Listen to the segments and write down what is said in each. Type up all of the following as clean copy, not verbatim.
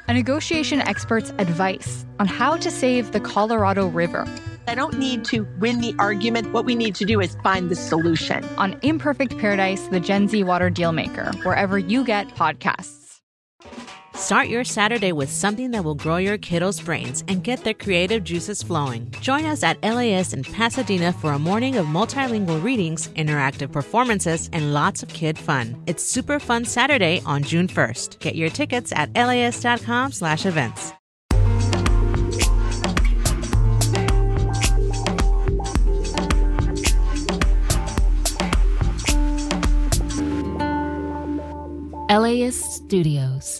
a negotiation expert's advice on how to save the Colorado River. I don't need to win the argument. What we need to do is find the solution. On Imperfect Paradise, the Gen Z Water Dealmaker, wherever you get podcasts. Start your Saturday with something that will grow your kiddos' brains and get their creative juices flowing. Join us at LAist in Pasadena for a morning of multilingual readings, interactive performances, and lots of kid fun. It's Super Fun Saturday on June 1st. Get your tickets at laist.com/events. LAist Studios.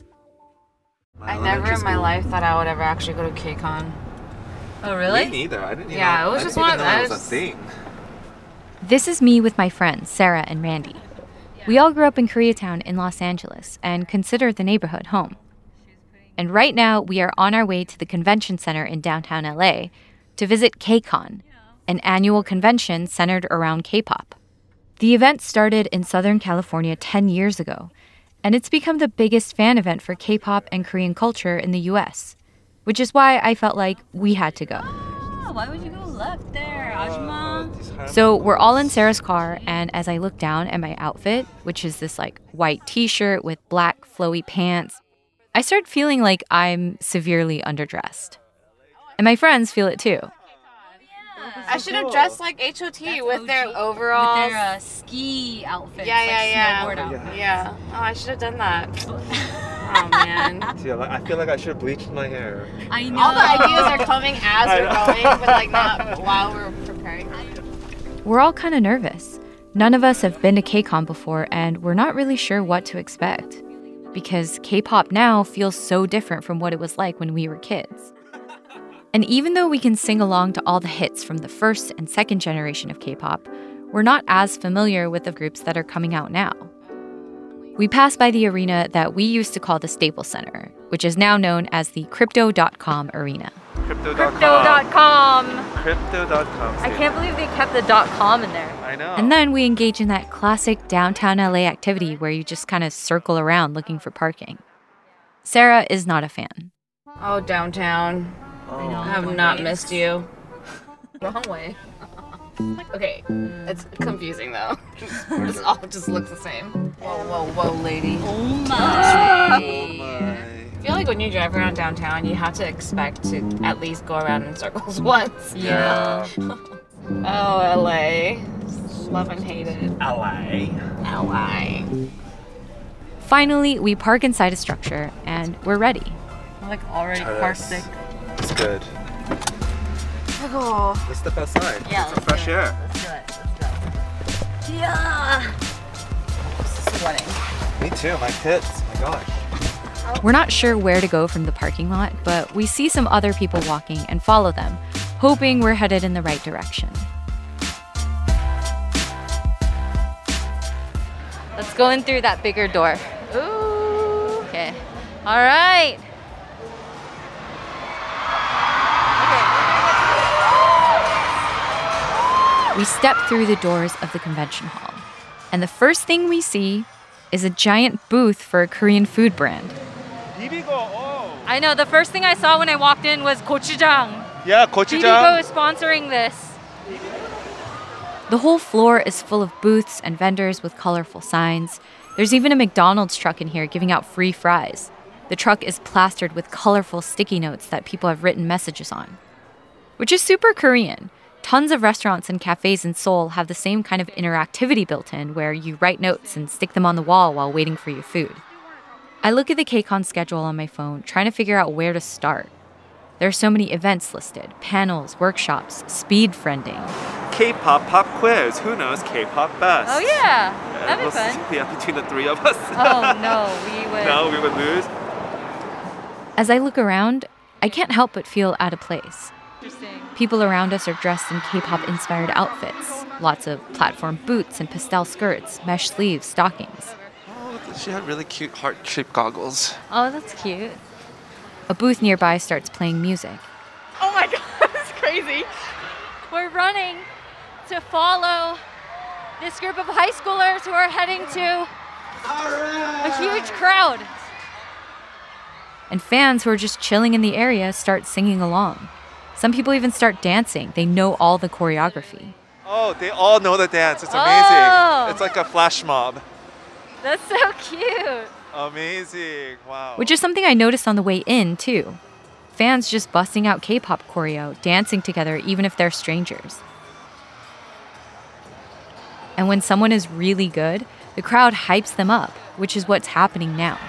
I never in my life thought I would ever actually go to KCON. Oh, really? Me neither. I didn't even Yeah, it was just one of those. those. A thing. This is me with my friends, Sarah and Randy. We all grew up in Koreatown in Los Angeles and consider the neighborhood home. And right now, we are on our way to the convention center in downtown LA to visit KCON, an annual convention centered around K-pop. The event started in Southern California 10 years ago, and it's become the biggest fan event for K-pop and Korean culture in the US, which is why I felt like we had to go. Oh, why would you go left there, Ajma? So we're all in Sarah's car, and as I look down at my outfit, which is this white t-shirt with black flowy pants, I start feeling like I'm severely underdressed. And my friends feel it too. I should have dressed like HOT with their overalls. With their ski outfits. Yeah. Snowboard outfits. Yeah. Oh, I should have done that. Oh, man. See, I feel like I should have bleached my hair. I know. All the ideas are coming as we're going, but not while we're preparing. We're all kind of nervous. None of us have been to KCON before, and we're not really sure what to expect. Because K-pop now feels so different from what it was like when we were kids. And even though we can sing along to all the hits from the first and second generation of K-pop, we're not as familiar with the groups that are coming out now. We passed by the arena that we used to call the Staples Center, which is now known as the Crypto.com Arena. Crypto.com! Crypto.com. I can't believe they kept the .com in there. I know. And then we engage in that classic downtown LA activity where you just kind of circle around looking for parking. Sarah is not a fan. Oh, downtown. I have not missed you. Wrong way. Okay, it's confusing though. This all just looks the same. Whoa, lady. Oh my. I feel like when you drive around downtown, you have to expect to at least go around in circles once. Yeah. Oh, LA. Love and hate it. LA. Finally, we park inside a structure and we're ready. I'm already car sick. It's good. Oh. Let's step outside. Yeah, Get some fresh air. Let's do it. Let's go. Yeah. Sweating. Me too. My tits. My gosh. We're not sure where to go from the parking lot, but we see some other people walking and follow them, hoping we're headed in the right direction. Let's go in through that bigger door. Ooh. Okay. All right. We step through the doors of the convention hall, and the first thing we see is a giant booth for a Korean food brand. I know, the first thing I saw when I walked in was gochujang. Yeah, Bibigo is sponsoring this. The whole floor is full of booths and vendors with colorful signs. There's even a McDonald's truck in here giving out free fries. The truck is plastered with colorful sticky notes that people have written messages on, which is super Korean. Tons of restaurants and cafes in Seoul have the same kind of interactivity built in where you write notes and stick them on the wall while waiting for your food. I look at the KCON schedule on my phone, trying to figure out where to start. There are so many events listed, panels, workshops, speed friending. K-pop pop quiz. Who knows K-pop best? Oh yeah, that'd be fun. Yeah, between the three of us. Oh no, we would. No, we would lose. As I look around, I can't help but feel out of place. Interesting. People around us are dressed in K-pop inspired outfits. Lots of platform boots and pastel skirts, mesh sleeves, stockings. Oh, she had really cute heart-shaped goggles. Oh, that's cute. A booth nearby starts playing music. Oh my god, that's crazy. We're running to follow this group of high schoolers who are heading to a huge crowd. and fans who are just chilling in the area start singing along. Some people even start dancing. They know all the choreography. Oh, they all know the dance. It's amazing. Oh. It's like a flash mob. That's so cute. Amazing. Wow. Which is something I noticed on the way in, too. Fans just busting out K-pop choreo, dancing together even if they're strangers. And when someone is really good, the crowd hypes them up, which is what's happening now.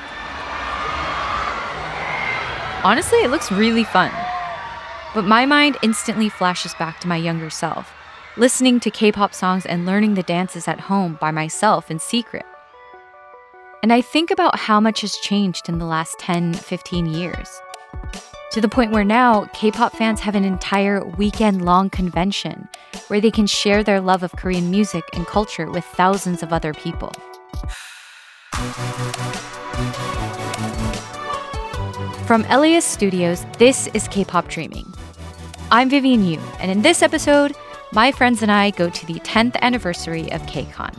Honestly, it looks really fun. But my mind instantly flashes back to my younger self, listening to K-pop songs and learning the dances at home by myself in secret. And I think about how much has changed in the last 10, 15 years. To the point where now, K-pop fans have an entire weekend-long convention where they can share their love of Korean music and culture with thousands of other people. From LAist Studios, this is K-Pop Dreaming. I'm Vivian Yu, and in this episode, my friends and I go to the 10th anniversary of KCON.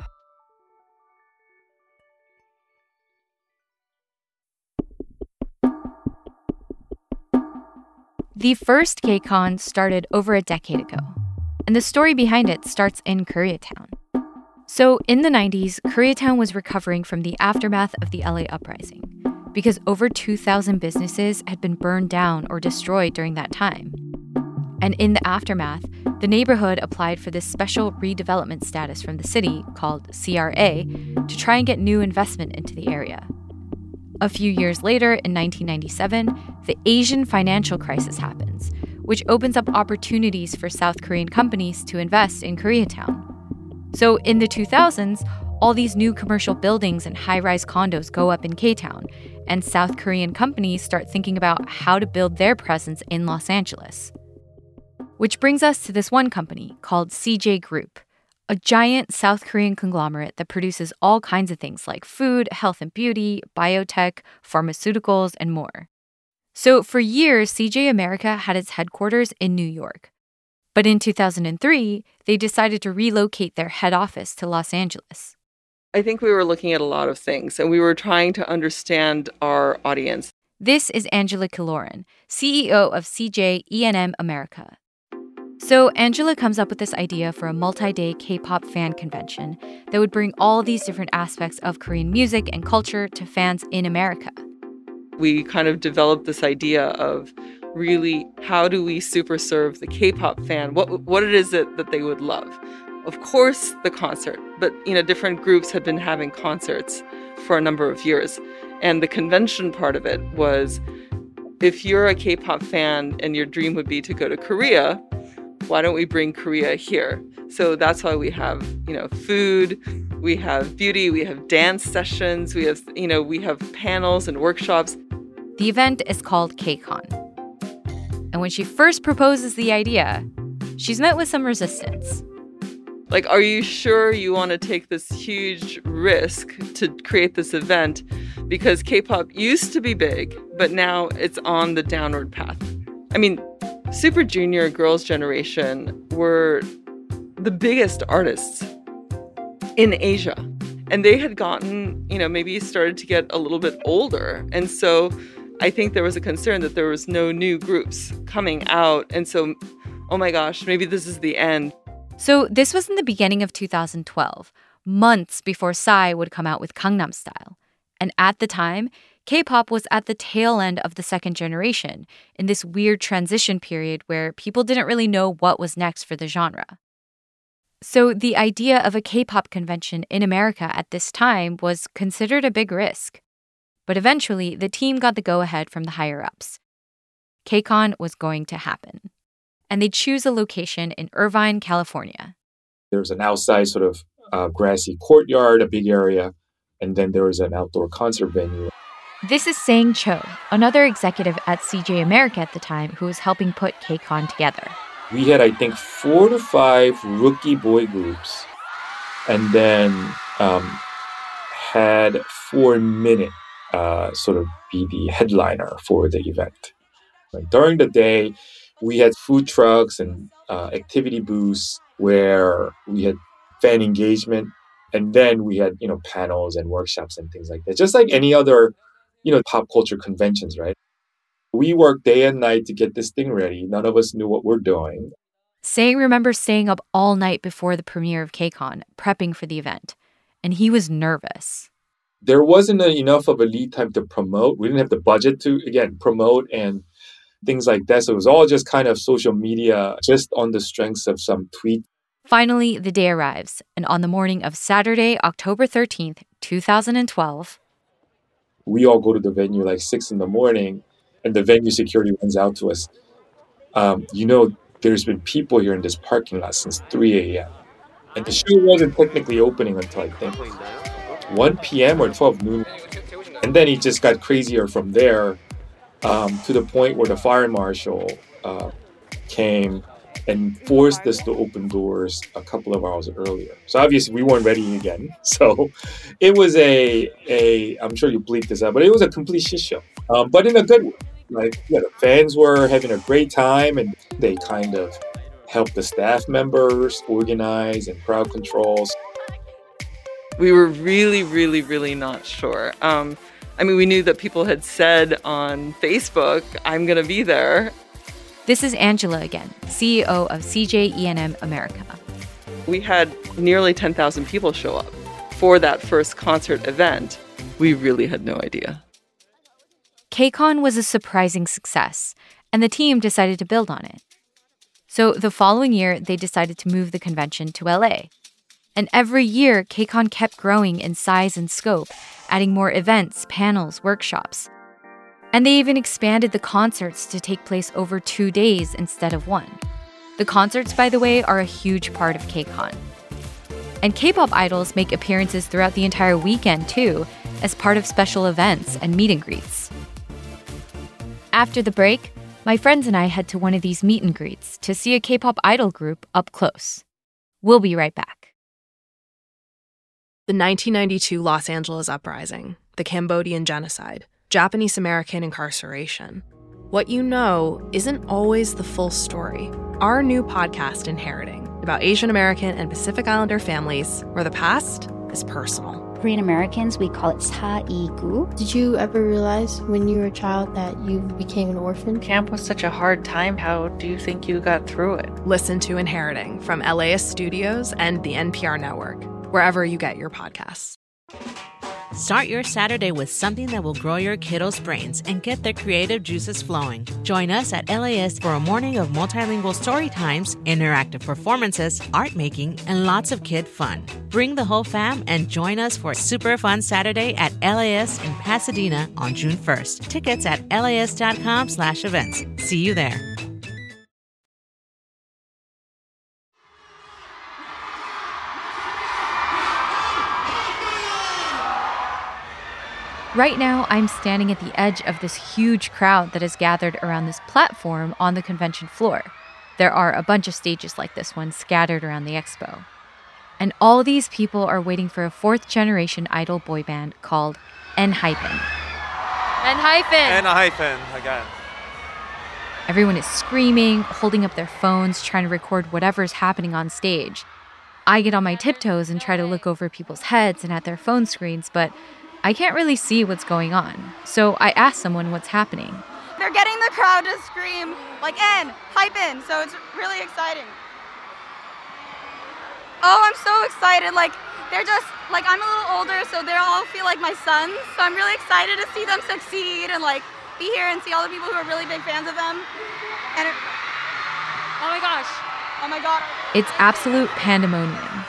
The first KCON started over a decade ago, and the story behind it starts in Koreatown. So in the 90s, Koreatown was recovering from the aftermath of the LA uprising, because over 2,000 businesses had been burned down or destroyed during that time. And in the aftermath, the neighborhood applied for this special redevelopment status from the city called CRA to try and get new investment into the area. A few years later, in 1997, the Asian financial crisis happens, which opens up opportunities for South Korean companies to invest in Koreatown. So in the 2000s, all these new commercial buildings and high-rise condos go up in K-Town, and South Korean companies start thinking about how to build their presence in Los Angeles. Which brings us to this one company called CJ Group, a giant South Korean conglomerate that produces all kinds of things like food, health and beauty, biotech, pharmaceuticals, and more. So for years, CJ America had its headquarters in New York. But in 2003, they decided to relocate their head office to Los Angeles. I think we were looking at a lot of things, and we were trying to understand our audience. This is Angela Killoran, CEO of CJ E&M America. So Angela comes up with this idea for a multi-day K-pop fan convention that would bring all these different aspects of Korean music and culture to fans in America. We kind of developed this idea of really how do we super serve the K-pop fan, what it is that they would love. Of course, the concert, but different groups had been having concerts for a number of years. And the convention part of it was, if you're a K-pop fan and your dream would be to go to Korea, why don't we bring Korea here? So that's why we have, food, we have beauty, we have dance sessions, we have panels and workshops. The event is called KCON. And when she first proposes the idea, she's met with some resistance. Like, are you sure you want to take this huge risk to create this event? Because K-pop used to be big, but now it's on the downward path. I mean, Super Junior, Girls' Generation were the biggest artists in Asia. And they had gotten, maybe started to get a little bit older. And so I think there was a concern that there was no new groups coming out. And so, oh my gosh, maybe this is the end. So this was in the beginning of 2012, months before Psy would come out with Gangnam Style. And at the time, K-pop was at the tail end of the second generation, in this weird transition period where people didn't really know what was next for the genre. So the idea of a K-pop convention in America at this time was considered a big risk. But eventually, the team got the go-ahead from the higher-ups. KCON was going to happen. And they choose a location in Irvine, California. There's an outside sort of grassy courtyard, a big area, and then there was an outdoor concert venue. This is Sang Cho, another executive at CJ America at the time who was helping put KCON together. We had, I think, 4 to 5 rookie boy groups, and then had 4 Minute sort of be the headliner for the event. And during the day, we had food trucks and activity booths where we had fan engagement. And then we had, panels and workshops and things like that. Just like any other pop culture conventions, right? We worked day and night to get this thing ready. None of us knew what we're doing. Sang remembers staying up all night before the premiere of KCON, prepping for the event. And he was nervous. There wasn't enough of a lead time to promote. We didn't have the budget to, again, promote and things like that. So it was all just kind of social media, just on the strengths of some tweet. Finally, the day arrives. And on the morning of Saturday, October 13th, 2012, we all go to the venue like 6 a.m. and the venue security runs out to us. There's been people here in this parking lot since 3 a.m. And the show wasn't technically opening until, I think, 1 p.m. or 12 noon. And then it just got crazier from there to the point where the fire marshal came and forced us to open doors a couple of hours earlier. So obviously we weren't ready again. So it was I'm sure you bleeped this out, but it was a complete shit show. But in a good way. The fans were having a great time, and they kind of helped the staff members organize and crowd controls. We were really, really, really not sure. We knew that people had said on Facebook, I'm going to be there. This is Angela again, CEO of CJENM America. We had nearly 10,000 people show up for that first concert event. We really had no idea. KCON was a surprising success, and the team decided to build on it. So the following year, they decided to move the convention to LA. And every year, KCON kept growing in size and scope, adding more events, panels, workshops. And they even expanded the concerts to take place over 2 days instead of 1. The concerts, by the way, are a huge part of KCON. And K-pop idols make appearances throughout the entire weekend, too, as part of special events and meet and greets. After the break, my friends and I head to one of these meet and greets to see a K-pop idol group up close. We'll be right back. The 1992 Los Angeles Uprising, the Cambodian genocide, Japanese American incarceration. What you know isn't always the full story. Our new podcast, Inheriting, about Asian American and Pacific Islander families where the past is personal. Korean Americans, we call it 사이구. Did you ever realize when you were a child that you became an orphan? Camp was such a hard time. How do you think you got through it? Listen to Inheriting from LAist Studios and the NPR Network, wherever you get your podcasts. Start your Saturday with something that will grow your kiddos' brains and get their creative juices flowing. Join us at LAist for a morning of multilingual story times, interactive performances, art making, and lots of kid fun. Bring the whole fam and join us for a super fun Saturday at LAist in Pasadena on June 1st. Tickets at laist.com/events. See you there. Right now, I'm standing at the edge of this huge crowd that has gathered around this platform on the convention floor. There are a bunch of stages like this one scattered around the expo. And all these people are waiting for a fourth-generation idol boy band called ENHYPEN. ENHYPEN again. Everyone is screaming, holding up their phones, trying to record whatever's happening on stage. I get on my tiptoes and try to look over people's heads and at their phone screens, but I can't really see what's going on, so I asked someone what's happening. They're getting the crowd to scream, like, ENHYPEN, so it's really exciting. Oh, I'm so excited. They're just, I'm a little older, so they all feel like my sons, so I'm really excited to see them succeed and, be here and see all the people who are really big fans of them. And oh my gosh. Oh my God. It's absolute pandemonium.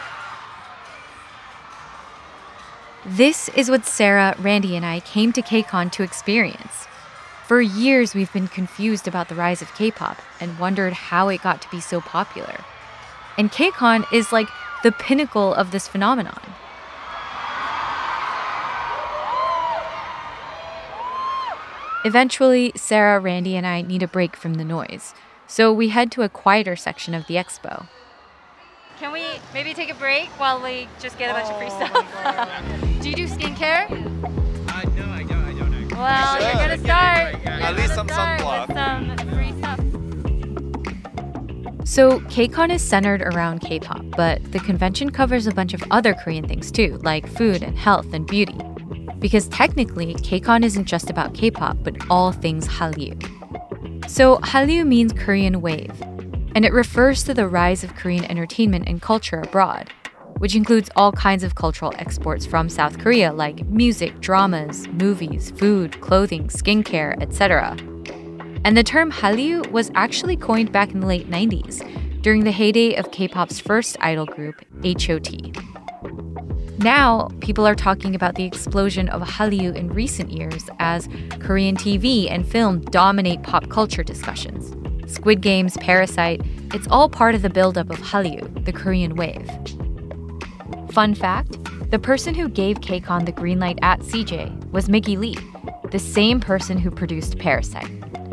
This is what Sarah, Randy, and I came to KCON to experience. For years, we've been confused about the rise of K-pop and wondered how it got to be so popular. And KCON is like the pinnacle of this phenomenon. Eventually, Sarah, Randy, and I need a break from the noise, so we head to a quieter section of the expo. Can we maybe take a break while we just get a bunch of free stuff? Do you do skincare? No, I don't. Well, you're gonna start. At least some sunblock. With some free stuff. So KCON is centered around K-pop, but the convention covers a bunch of other Korean things too, like food and health and beauty. Because technically, KCON isn't just about K-pop, but all things Hallyu. So Hallyu means Korean wave, and it refers to the rise of Korean entertainment and culture abroad, which includes all kinds of cultural exports from South Korea like music, dramas, movies, food, clothing, skincare, etc. And the term Hallyu was actually coined back in the late 90s, during the heyday of K-pop's first idol group, H.O.T. Now, people are talking about the explosion of Hallyu in recent years as Korean TV and film dominate pop culture discussions. Squid Games, Parasite, it's all part of the buildup of Hallyu, the Korean wave. Fun fact, the person who gave KCON the green light at CJ was Mickey Lee, the same person who produced Parasite.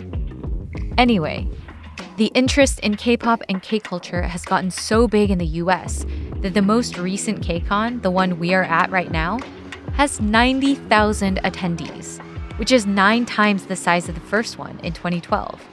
Anyway, the interest in K-pop and K-culture has gotten so big in the US that the most recent KCON, the one we are at right now, has 90,000 attendees, which is 9 times the size of the first one in 2012.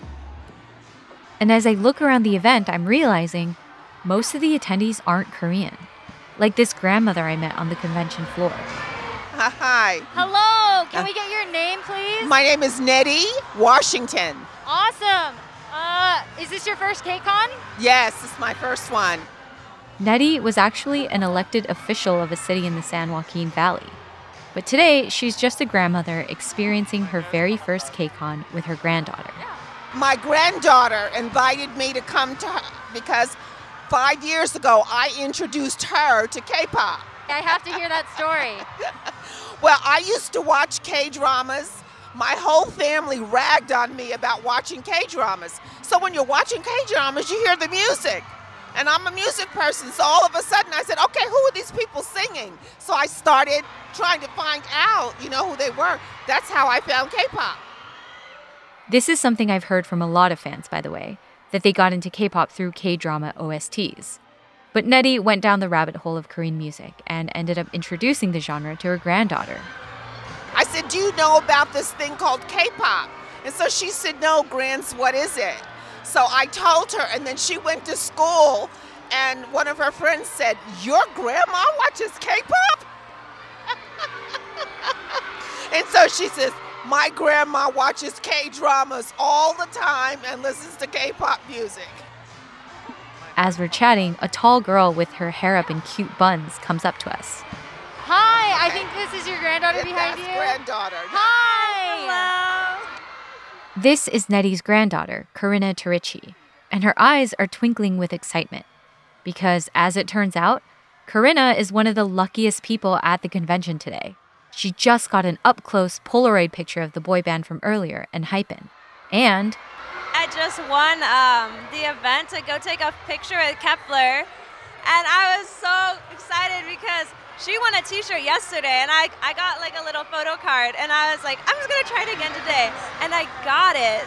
And as I look around the event, I'm realizing most of the attendees aren't Korean, like this grandmother I met on the convention floor. Hi. Hello, can we get your name, please? My name is Nettie Washington. Awesome. Is this your first KCON? Yes, it's my first one. Nettie was actually an elected official of a city in the San Joaquin Valley. But today, she's just a grandmother experiencing her very first KCON with her granddaughter. My granddaughter invited me to come to her because 5 years ago, I introduced her to K-pop. I have to hear that story. Well, I used to watch K-dramas. My whole family ragged on me about watching K-dramas. So when you're watching K-dramas, you hear the music. And I'm a music person, so all of a sudden I said, okay, who are these people singing? So I started trying to find out, who they were. That's how I found K-pop. This is something I've heard from a lot of fans, by the way, that they got into K-pop through K-drama OSTs. But Nettie went down the rabbit hole of Korean music and ended up introducing the genre to her granddaughter. I said, do you know about this thing called K-pop? And so she said, no, Grands, what is it? So I told her, and then she went to school, and one of her friends said, your grandma watches K-pop? And so she says, my grandma watches K-dramas all the time and listens to K-pop music. As we're chatting, a tall girl with her hair up in cute buns comes up to us. Hi, I think this is your granddaughter behind you. Granddaughter. Hi. Hello. This is Nettie's granddaughter, Corinna Terici, and her eyes are twinkling with excitement. Because, as it turns out, Corinna is one of the luckiest people at the convention today. She just got an up-close Polaroid picture of the boy band from earlier and Hypen. And I just won the event to go take a picture with Kepler, and I was so excited because she won a t-shirt yesterday, and I got like a little photo card, and I was like, I'm just gonna try it again today, and I got it.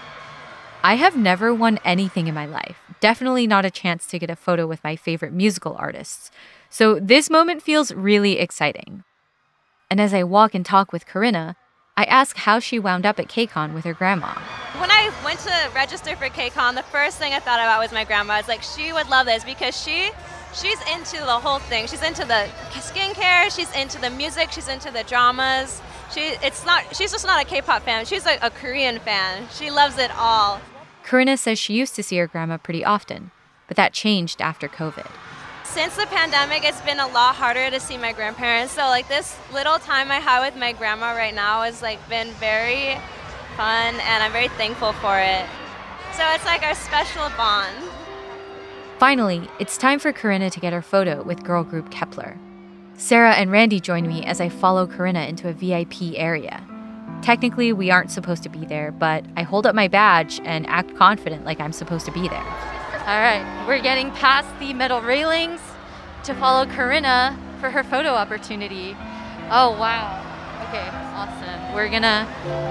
I have never won anything in my life, definitely not a chance to get a photo with my favorite musical artists. So this moment feels really exciting. And as I walk and talk with Corinna, I ask how she wound up at KCON with her grandma. When I went to register for KCON, the first thing I thought about was my grandma. I was like, she would love this because she's into the whole thing. She's into the skincare, she's into the music, she's into the dramas. She's just not a K-pop fan, she's a Korean fan. She loves it all. Corinna says she used to see her grandma pretty often, but that changed after COVID. Since the pandemic, it's been a lot harder to see my grandparents. So like this little time I have with my grandma right now has like been very fun, and I'm very thankful for it. So it's like our special bond. Finally, it's time for Corinna to get her photo with girl group Kepler. Sarah and Randy join me as I follow Corinna into a VIP area. Technically, we aren't supposed to be there, but I hold up my badge and act confident like I'm supposed to be there. All right, we're getting past the metal railings to follow Corinna for her photo opportunity. Oh, wow. Okay, awesome. We're gonna...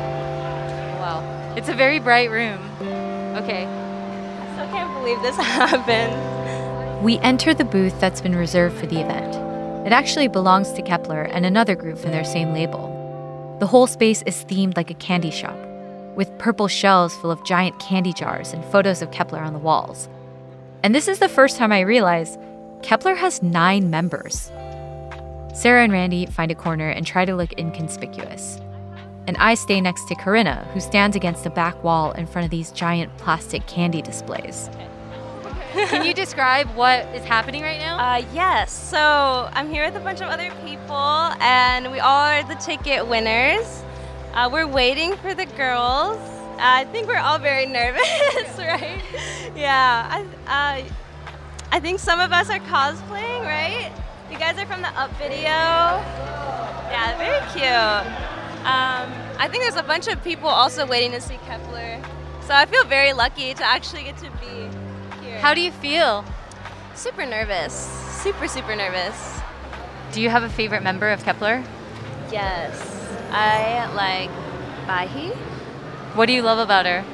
Wow. It's a very bright room. Okay. I still can't believe this happened. We enter the booth that's been reserved for the event. It actually belongs to Kepler and another group from their same label. The whole space is themed like a candy shop, with purple shelves full of giant candy jars and photos of Kepler on the walls. And this is the first time I realized Kepler has 9 members. Sarah and Randy find a corner and try to look inconspicuous. And I stay next to Corinna, who stands against the back wall in front of these giant plastic candy displays. Can you describe what is happening right now? Yes. So I'm here with a bunch of other people, and we all are the ticket winners. We're waiting for the girls. I think we're all very nervous, right? Yeah. I think some of us are cosplaying, right? You guys are from the Up video. Yeah, very cute. I think there's a bunch of people also waiting to see Kep1er. So I feel very lucky to actually get to be here. How do you feel? Super nervous. Super, super nervous. Do you have a favorite member of Kep1er? Yes. I like Bahi. What do you love about her?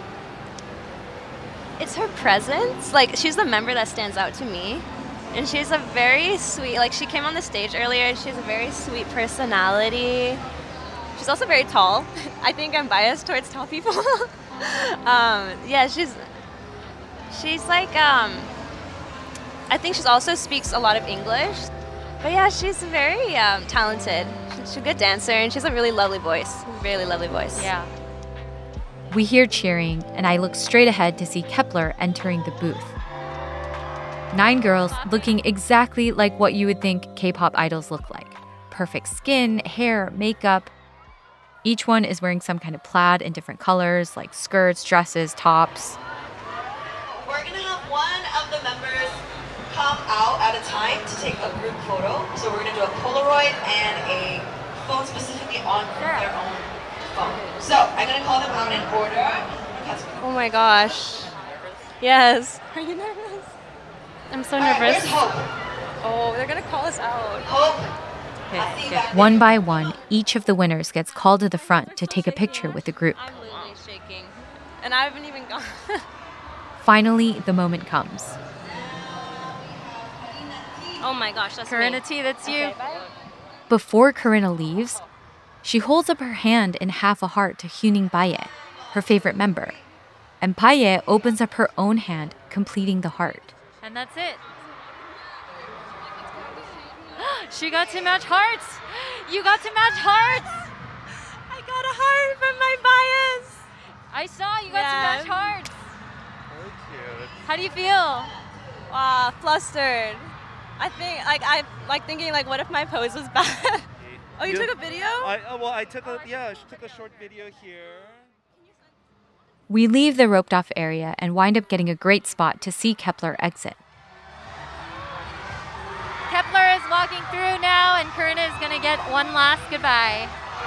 It's her presence. Like, she's the member that stands out to me. And she's a very sweet, like, she came on the stage earlier, and she has a very sweet personality. She's also very tall. I think I'm biased towards tall people. Yeah, she's like, I think she also speaks a lot of English. But yeah, she's very talented. She's a good dancer, and she has a really lovely voice. Really lovely voice. Yeah. We hear cheering, and I look straight ahead to see Kep1er entering the booth. 9 girls looking exactly like what you would think K-pop idols look like. Perfect skin, hair, makeup. Each one is wearing some kind of plaid in different colors, like skirts, dresses, tops. We're gonna have one of the members come out at a time to take a group photo. So we're gonna do a Polaroid and a phone specifically on their own phone. So I'm gonna call them out in order. Oh my gosh. Yes. Are you nervous? I'm so nervous. Where's Hope? Oh, they're gonna call us out. Hope. One by one, each of the winners gets called to the front to take a picture with the group. I'm literally shaking. And I haven't even gone. Finally, the moment comes. Oh my gosh, that's Corinna me. T, that's you. Okay, bye. Before Corinna leaves, she holds up her hand in half a heart to Hyuning Bae, her favorite member. And Bae opens up her own hand, completing the heart. And that's it. She got to match hearts. You got to match hearts. I got a heart from my bias. I saw you got to match hearts. So cute. How do you feel? Flustered. I think, I'm thinking, what if my pose was bad? Oh, you took a video? I took a short video here. We leave the roped-off area and wind up getting a great spot to see Kep1er exit. Kep1er is walking through now, and Corinna is going to get one last goodbye.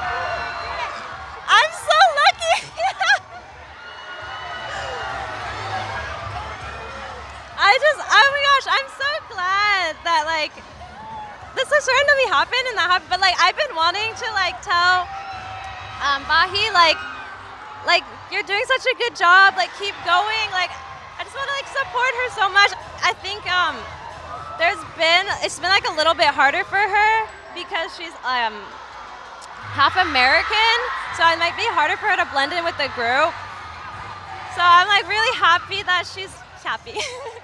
I'm so lucky! Oh my gosh, I'm so glad that, this just randomly happened and that happened. But, I've been wanting to, tell Bahi, you're doing such a good job, keep going. I just want to, support her so much. I think, it's been a little bit harder for her because she's half American, so it might be harder for her to blend in with the group. So I'm really happy that she's happy.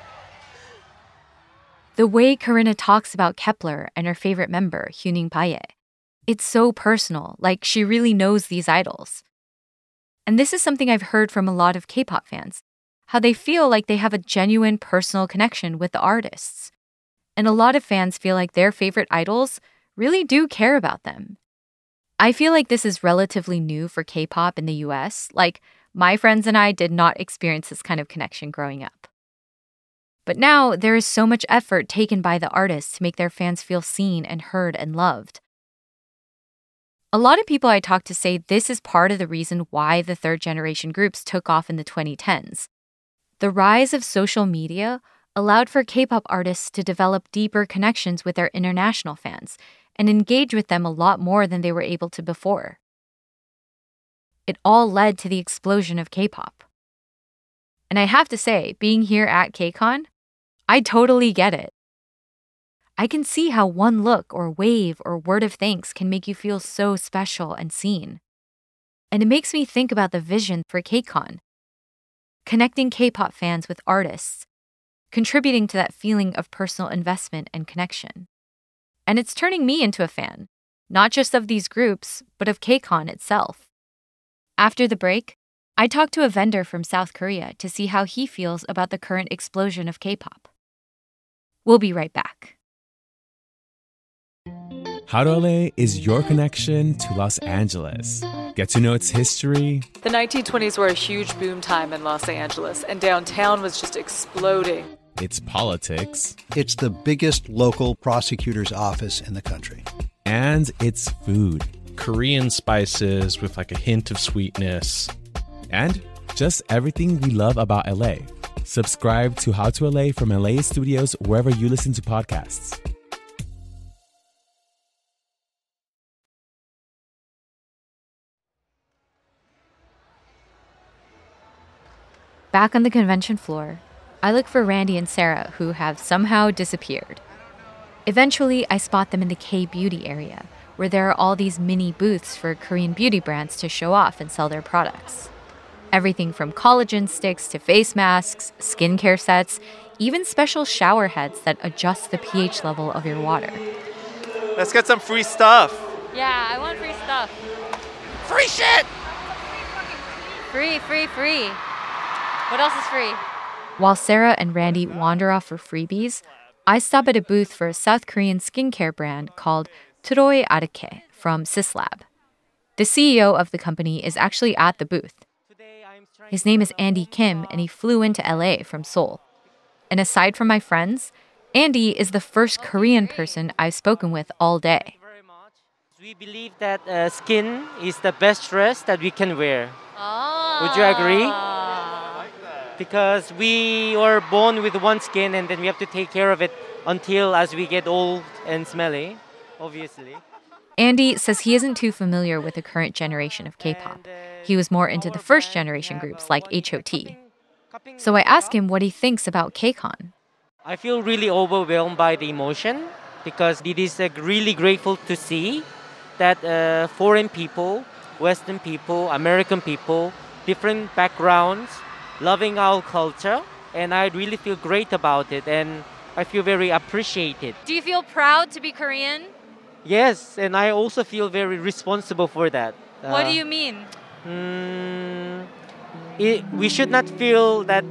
The way Corinna talks about Kep1er and her favorite member, Hyuning Bae, it's so personal, like she really knows these idols. And this is something I've heard from a lot of K-pop fans, how they feel like they have a genuine personal connection with the artists. And a lot of fans feel like their favorite idols really do care about them. I feel like this is relatively new for K-pop in the US. My friends and I did not experience this kind of connection growing up. But now there is so much effort taken by the artists to make their fans feel seen and heard and loved. A lot of people I talk to say this is part of the reason why the third-generation groups took off in the 2010s. The rise of social media allowed for K-pop artists to develop deeper connections with their international fans and engage with them a lot more than they were able to before. It all led to the explosion of K-pop. And I have to say, being here at KCON, I totally get it. I can see how one look or wave or word of thanks can make you feel so special and seen. And it makes me think about the vision for KCON, connecting K-pop fans with artists, contributing to that feeling of personal investment and connection. And it's turning me into a fan, not just of these groups, but of KCON itself. After the break, I talked to a vendor from South Korea to see how he feels about the current explosion of K-pop. We'll be right back. How to LA is your connection to Los Angeles. Get to know its history. The 1920s were a huge boom time in Los Angeles, and downtown was just exploding. Its politics. It's the biggest local prosecutor's office in the country. And its food. Korean spices with like a hint of sweetness. And just everything we love about LA. Subscribe to How to LA from LA Studios wherever you listen to podcasts. Back on the convention floor, I look for Randy and Sarah, who have somehow disappeared. Eventually, I spot them in the K-beauty area, where there are all these mini booths for Korean beauty brands to show off and sell their products. Everything from collagen sticks to face masks, skincare sets, even special shower heads that adjust the pH level of your water. Let's get some free stuff. Yeah, I want free stuff. Free shit! Free, free, free. What else is free? While Sarah and Randy wander off for freebies, I stop at a booth for a South Korean skincare brand called Turoi Arke from Syslab. The CEO of the company is actually at the booth. His name is Andy Kim, and he flew into LA from Seoul. And aside from my friends, Andy is the first Korean person I've spoken with all day. We believe that skin is the best dress that we can wear. Would you agree? Because we were born with one skin and then we have to take care of it until as we get old and smelly, obviously. Andy says he isn't too familiar with the current generation of K-pop. He was more into the first generation groups like H.O.T. So I asked him what he thinks about KCON. I feel really overwhelmed by the emotion because it is really grateful to see that foreign people, Western people, American people, different backgrounds, loving our culture, and I really feel great about it, and I feel very appreciated. Do you feel proud to be Korean? Yes, and I also feel very responsible for that. What do you mean? We should not feel that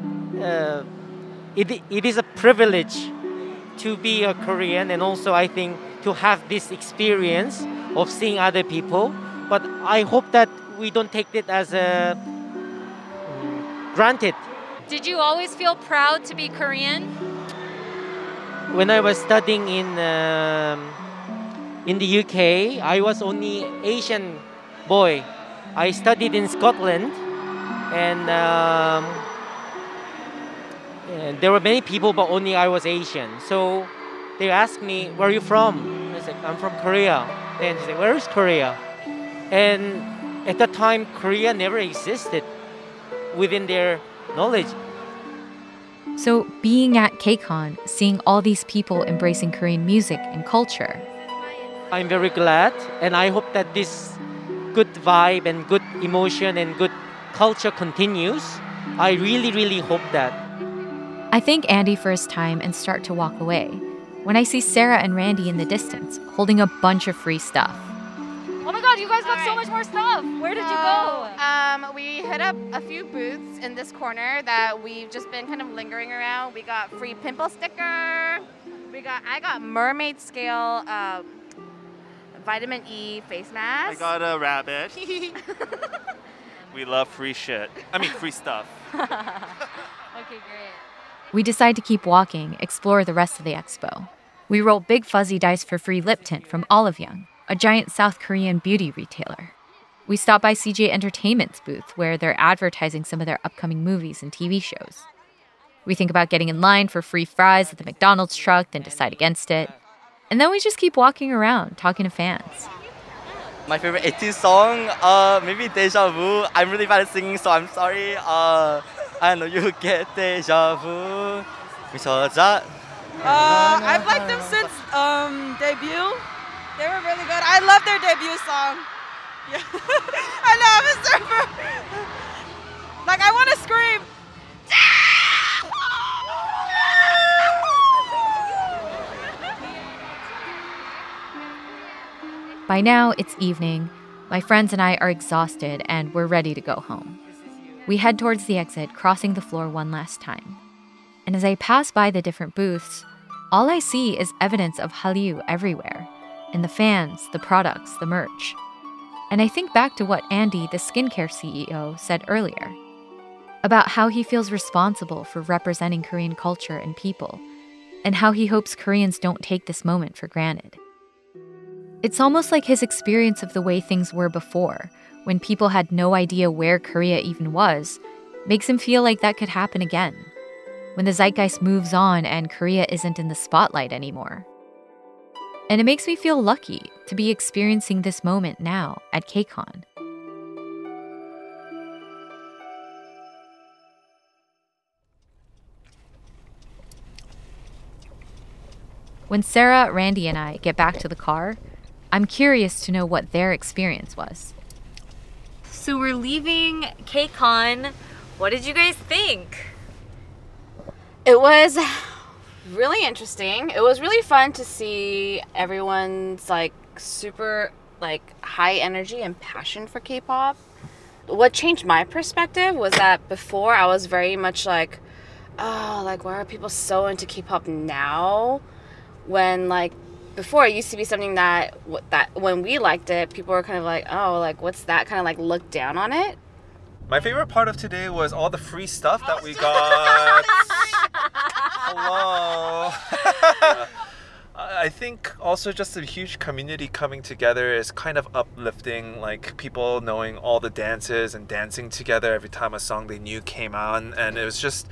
it is a privilege to be a Korean, and also I think to have this experience of seeing other people, but I hope that we don't take it as a granted. Did you always feel proud to be Korean? When I was studying in the UK, I was only Asian boy. I studied in Scotland, and there were many people, but only I was Asian. So they asked me, "Where are you from?" I said, "I'm from Korea." Then they said, "Where is Korea?" And at that time, Korea never existed within their knowledge. So being at KCON, seeing all these people embracing Korean music and culture. I'm very glad, and I hope that this good vibe and good emotion and good culture continues. I really, really hope that. I thank Andy for his time and start to walk away when I see Sarah and Randy in the distance, holding a bunch of free stuff. Oh my god, you guys got so much more stuff. Where did you go? We hit up a few booths in this corner that we've just been kind of lingering around. We got free pimple sticker. I got mermaid scale vitamin E face mask. I got a rabbit. We love free shit. I mean, free stuff. Okay, great. We decide to keep walking, explore the rest of the expo. We roll big fuzzy dice for free lip tint from Olive Young, a giant South Korean beauty retailer. We stop by CJ Entertainment's booth, where they're advertising some of their upcoming movies and TV shows. We think about getting in line for free fries at the McDonald's truck, then decide against it. And then we just keep walking around, talking to fans. My favorite 80s song, maybe Deja Vu. I'm really bad at singing, so I'm sorry. I know you get deja vu. I've liked them since debut. They were really good. I love their debut song. Yeah. I know, I'm a surfer. Like, I want to scream. By now, it's evening. My friends and I are exhausted and we're ready to go home. We head towards the exit, crossing the floor one last time. And as I pass by the different booths, all I see is evidence of Hallyu everywhere, in the fans, the products, the merch. And I think back to what Andy, the skincare CEO, said earlier, about how he feels responsible for representing Korean culture and people, and how he hopes Koreans don't take this moment for granted. It's almost like his experience of the way things were before, when people had no idea where Korea even was, makes him feel like that could happen again, when the zeitgeist moves on and Korea isn't in the spotlight anymore. And it makes me feel lucky to be experiencing this moment now at KCON. When Sarah, Randy, and I get back to the car, I'm curious to know what their experience was. So we're leaving KCON. What did you guys think? It was really interesting. It was really fun to see everyone's super high energy and passion for K-pop. What changed my perspective was that before I was very much why are people so into K-pop now? When before it used to be something that when we liked it, people were kind of what's that, kind of look down on it. My favorite part of today was all the free stuff that we got. Hello. I think also just a huge community coming together is kind of uplifting, people knowing all the dances and dancing together every time a song they knew came on, and it was just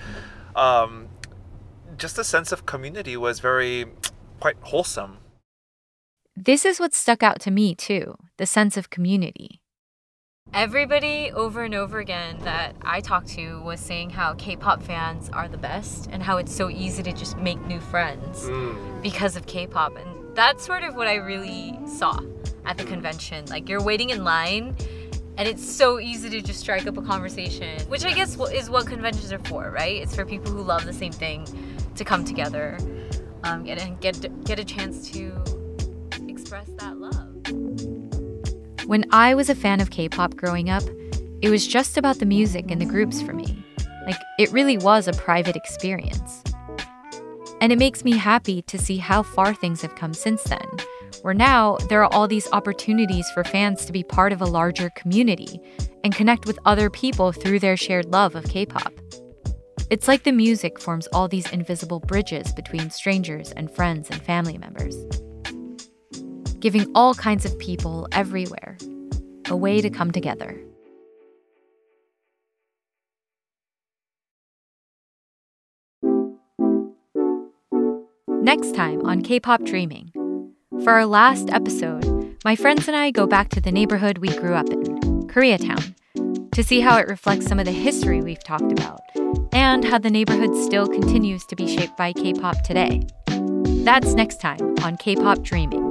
a sense of community was quite wholesome. This is what stuck out to me too, the sense of community. Everybody over and over again that I talked to was saying how K-pop fans are the best and how it's so easy to just make new friends because of K-pop. And that's sort of what I really saw at the convention. You're waiting in line and it's so easy to just strike up a conversation, which I guess is what conventions are for, right? It's for people who love the same thing to come together and get a chance to express that love. When I was a fan of K-pop growing up, it was just about the music and the groups for me. It really was a private experience. And it makes me happy to see how far things have come since then, where now there are all these opportunities for fans to be part of a larger community and connect with other people through their shared love of K-pop. It's like the music forms all these invisible bridges between strangers and friends and family members, giving all kinds of people everywhere a way to come together. Next time on K-Pop Dreaming. For our last episode, my friends and I go back to the neighborhood we grew up in, Koreatown, to see how it reflects some of the history we've talked about and how the neighborhood still continues to be shaped by K-pop today. That's next time on K-Pop Dreaming.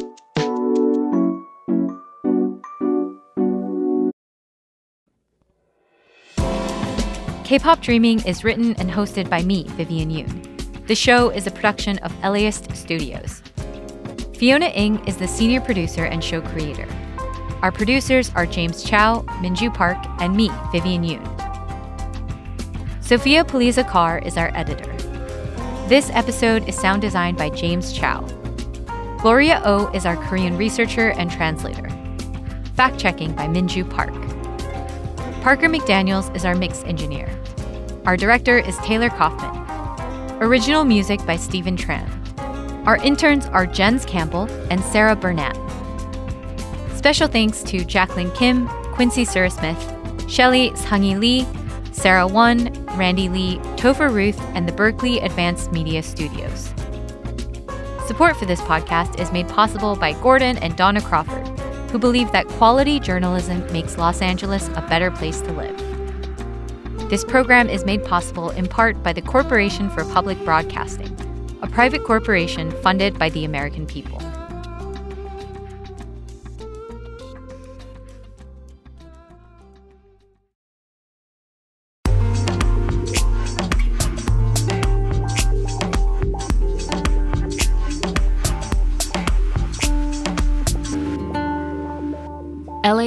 K-Pop Dreaming is written and hosted by me, Vivian Yoon. The show is a production of LAist Studios. Fiona Ng is the senior producer and show creator. Our producers are James Chow, Minju Park, and me, Vivian Yoon. Sophia Poliza Carr is our editor. This episode is sound designed by James Chow. Gloria Oh is our Korean researcher and translator. Fact-checking by Minju Park. Parker McDaniels is our mix engineer. Our director is Taylor Kaufman. Original music by Stephen Tran. Our interns are Jens Campbell and Sarah Burnett. Special thanks to Jacqueline Kim, Quincy Surasmith, Shelley Shangi Lee, Sarah Won, Randy Lee, Topher Ruth, and the Berkeley Advanced Media Studios. Support for this podcast is made possible by Gordon and Donna Crawford, who believe that quality journalism makes Los Angeles a better place to live. This program is made possible in part by the Corporation for Public Broadcasting, a private corporation funded by the American people.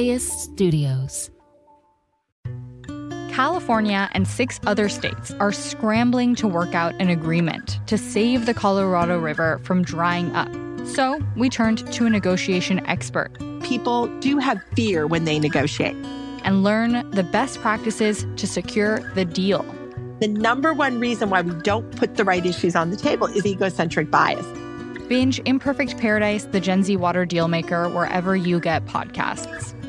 LAist Studios. California and 6 other states are scrambling to work out an agreement to save the Colorado River from drying up. So we turned to a negotiation expert. People do have fear when they negotiate. And learn the best practices to secure the deal. The number one reason why we don't put the right issues on the table is egocentric bias. Binge Imperfect Paradise, the Gen Z Water Dealmaker, wherever you get podcasts.